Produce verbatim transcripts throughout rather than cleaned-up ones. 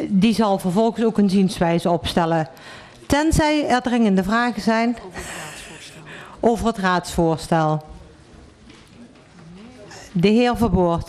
die zal vervolgens ook een zienswijze opstellen. Tenzij er dringende vragen zijn over het raadsvoorstel. De heer Verboort.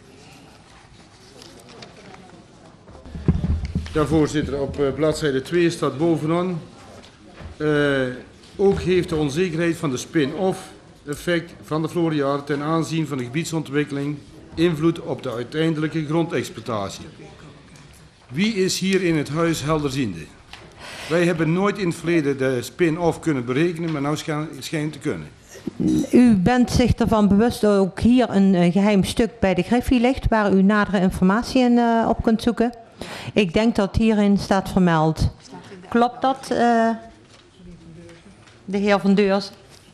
Ja, voorzitter, op uh, bladzijde twee staat bovenaan. Uh, ook heeft de onzekerheid van de spin-off effect van de Floriade ten aanzien van de gebiedsontwikkeling invloed op de uiteindelijke grondexploitatie. Wie is hier in het huis helderziende? Wij hebben nooit in het verleden de spin-off kunnen berekenen, maar nu schijnt te kunnen. U bent zich ervan bewust dat ook hier een uh, geheim stuk bij de Griffie ligt, waar u nadere informatie in, uh, op kunt zoeken. Ik denk dat hierin staat vermeld. Klopt dat, uh, de heer Van Deurs?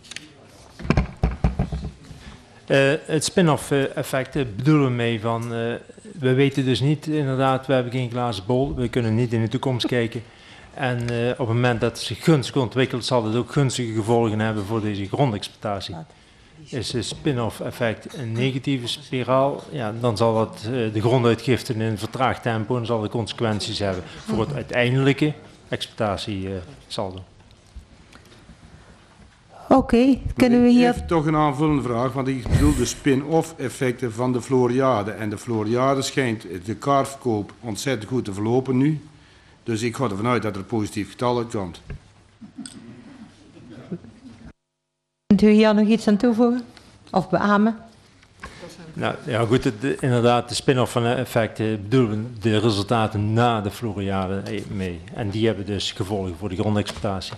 Uh, het spin-off effect bedoelen we mee van, uh, we weten dus niet inderdaad, we hebben geen glazen bol, we kunnen niet in de toekomst kijken. En uh, op het moment dat het zich gunstig ontwikkelt, zal het ook gunstige gevolgen hebben voor deze grondexploitatie. Is de spin-off effect een negatieve spiraal, ja, dan zal dat uh, de gronduitgifte in een vertraagd tempo en zal de consequenties hebben voor het uiteindelijke exploitatiesaldo. Uh, Oké, okay, kunnen we hier... Ik heb toch een aanvullende vraag, want ik bedoel de spin-off effecten van de Floriade. En de Floriade schijnt de kaartverkoop ontzettend goed te verlopen nu. Dus ik ga ervan uit dat er een positief getal uitkomt. Kunt u hier nog iets aan toevoegen? Of beamen? Nou ja goed, het, de, inderdaad, de spin-off van effecten bedoelen we de resultaten na de Floriade mee. En die hebben dus gevolgen voor de grondexploitatie.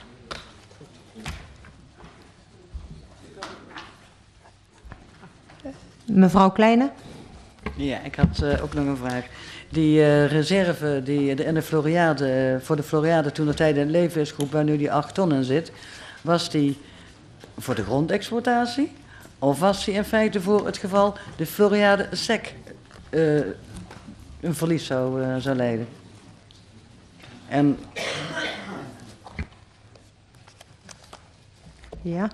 Mevrouw Kleine? Ja, ik had uh, ook nog een vraag. Die uh, reserve die de, in de Floriade, uh, voor de Floriade toen de tijd in leefwisgroep, waar nu die acht ton in zit, was die voor de grondexploitatie? Of was die in feite voor het geval de Floriade sec uh, een verlies zou, uh, zou leiden? En... Ja.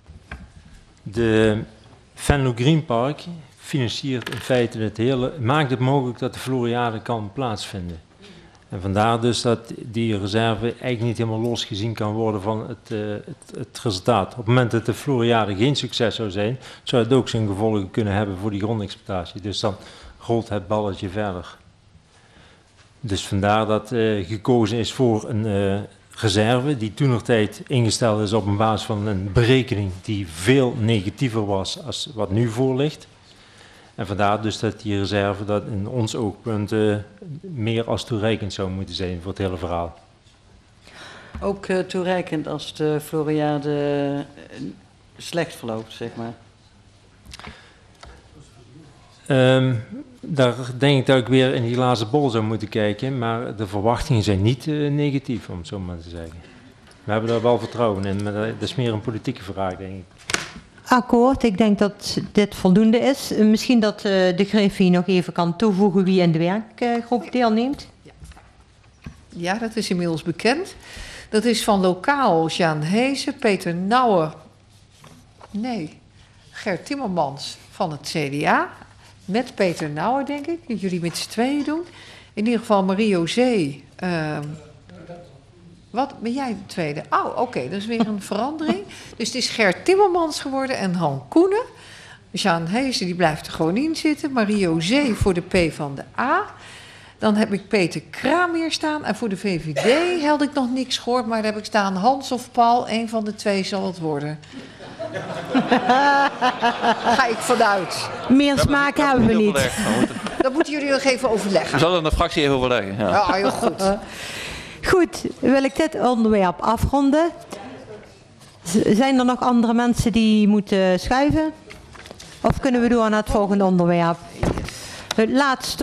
De Venlo Green Park financiert in feite het hele, maakt het mogelijk dat de Floriade kan plaatsvinden. En vandaar dus dat die reserve eigenlijk niet helemaal losgezien kan worden van het, uh, het, het resultaat. Op het moment dat de Floriade geen succes zou zijn, zou het ook zijn gevolgen kunnen hebben voor die grondexploitatie. Dus dan rolt het balletje verder. Dus vandaar dat uh, gekozen is voor een uh, reserve die toenertijd ingesteld is op een basis van een berekening die veel negatiever was als wat nu voor ligt. En vandaar dus dat die reserve dat in ons oogpunt uh, meer als toereikend zou moeten zijn voor het hele verhaal. Ook uh, toereikend als de Floriade uh, slecht verloopt, zeg maar? Um, daar denk ik dat ik weer in die glazen bol zou moeten kijken, maar de verwachtingen zijn niet uh, negatief, om het zo maar te zeggen. We hebben daar wel vertrouwen in, maar dat is meer een politieke vraag, denk ik. Akkoord, ik denk dat dit voldoende is. Misschien dat uh, de Griffie nog even kan toevoegen wie in de werkgroep deelneemt. Ja. ja, dat is inmiddels bekend. Dat is van lokaal Jean Heesen, Peter Nouwen, nee, Gert Timmermans van het C D A. Met Peter Nouwen, denk ik, dat jullie met z'n tweeën doen. In ieder geval Mario Zee. Uh, Wat ben jij de tweede? Oh, oké, okay, dat is weer een verandering. Dus het is Gert Timmermans geworden en Han Koenen. Jean Heesen, die blijft er gewoon in zitten. Mario Zee voor de P van de A. Dan heb ik Peter Kramer staan. En voor de V V D had ik nog niks gehoord. Maar daar heb ik staan Hans of Paul. Een van de twee zal het worden. Ga ik vanuit. Meer smaak ja, hebben we niet. Dat moeten jullie nog even overleggen. We zullen de fractie even overleggen. Ja, ja heel goed. Goed, wil ik dit onderwerp afronden. Zijn er nog andere mensen die moeten schuiven? Of kunnen we door naar het volgende onderwerp? Het laatste.